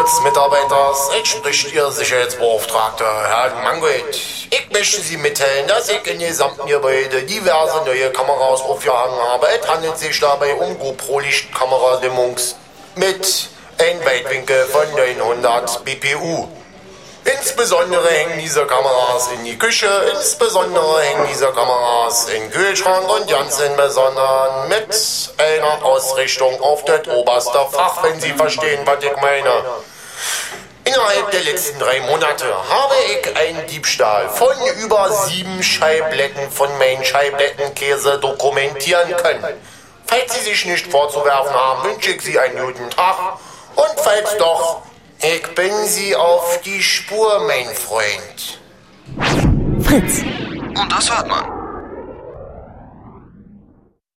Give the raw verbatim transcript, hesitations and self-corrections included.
Linux-Mitarbeiters, ich spricht Ihr Sicherheitsbeauftragter, Herr Mangold. Ich möchte Sie mitteilen, dass ich in gesamten Gebäude diverse neue Kameras aufgehangen habe. Es handelt sich dabei um GoPro-Lichtkamera-Dimmungs mit einem Weitwinkel von neunhundert B P U. Insbesondere hängen diese Kameras in die Küche, insbesondere hängen diese Kameras in den Kühlschrank und ganz insbesondere mit einer Ausrichtung auf das oberste Fach, wenn Sie verstehen, was ich meine. Innerhalb der letzten drei Monate habe ich einen Diebstahl von über sieben Scheibletten von meinem Scheiblettenkäse dokumentieren können. Falls Sie sich nicht vorzuwerfen haben, wünsche ich Sie einen guten Tag und falls doch, ich bin Sie auf die Spur, mein Freund. Fritz. Und das hört man.